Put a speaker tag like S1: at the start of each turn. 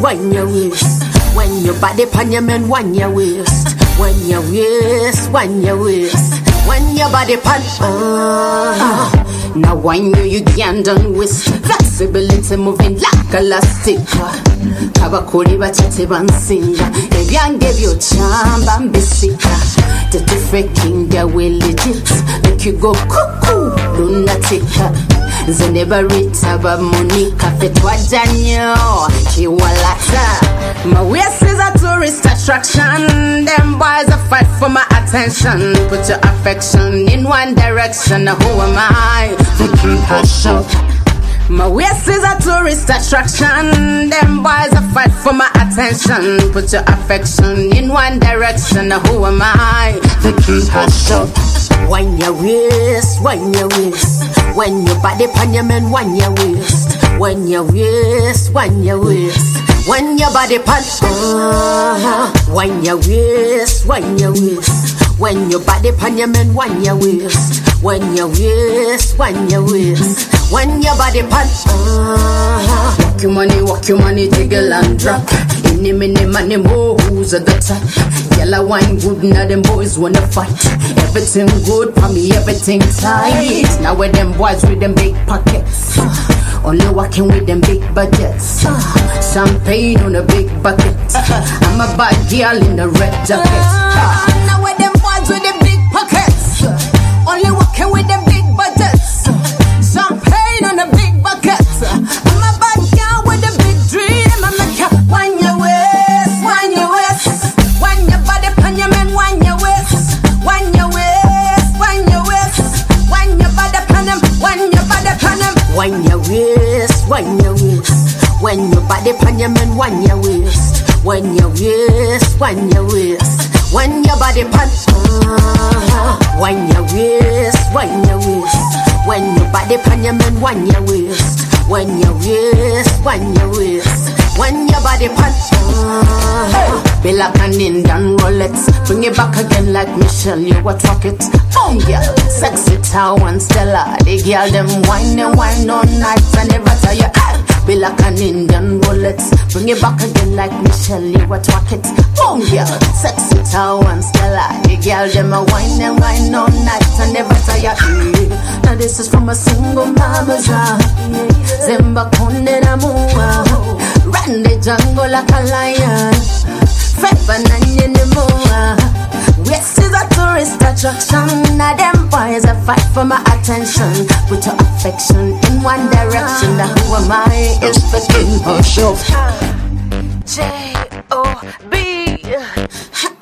S1: wind your waist. When your body pan your man, wind your waist. When your waist, wind your waist. When your body pan, now wind you can't done waist. Flexibility moving like elastic. Kabakuri bachate bansinga. If you give you charm and be sick. The different they will legit. Make you go cuckoo, lunatic. Zenebarita ba Monica Fetwa Janyo Kiwalata. My waist is a tourist attraction. Them boys a fight for my attention. Put your affection in one direction. Who am I to keep her short? My waist is a tourist attraction. Them boys a fight for my attention. Put your affection in one direction. Who am I to keep her short? Wind your waist, wind your waist. When your body pan your man, wind your waist. When your waist, wind your waist. When your body pan, wind your waist, wind your waist. When your body pan your man, wind your waist. When your waist, wind your waist. When your body pan, walk your money, jiggle and drop. Any minute, money, more who's at the top. Yellow wine good, now them boys wanna fight. Everything good for me, everything tight. Now with them boys with them big pockets, only walking with them big budgets. Champagne on a big bucket. I'm a bad girl in the red jacket. Now with them boys with them big pockets, only walking with them big budgets. Champagne on a big bucket. I'm a bad girl with a big dream. I'm like, wind your waist, wind your waist. Wind your body pan your man, wind your waist. Wind your waist, wind your waist. Wind your body pan him, wind your body pan him. Wind your waist, wind your waist. When your body pan your man, wind your waist. When your waist, wind your waist. When your body pan, wind your waist, wind your waist. When your body pan your man, wind your waist. When your waist, wind your waist. When your body pan, be like an Indian Rolex. Bring it back again like Michelle, you what rock it. Boom girl, sexy town and Stella. The girl them wine and wine all night and never tire you. Be like an Indian Rolex. Bring it back again like Michelle, you what rock it. Boom girl, sexy town and Stella. The girl them a wine and wine all night and never tire. Now this is from a single mama's house. Zemba konde na mua. Run the jungle like a lion. Fred banana the moa. West is a tourist attraction. Now them boys a fight for my attention. Put your affection in one direction. Now who am I? It's the king of show. J-O-B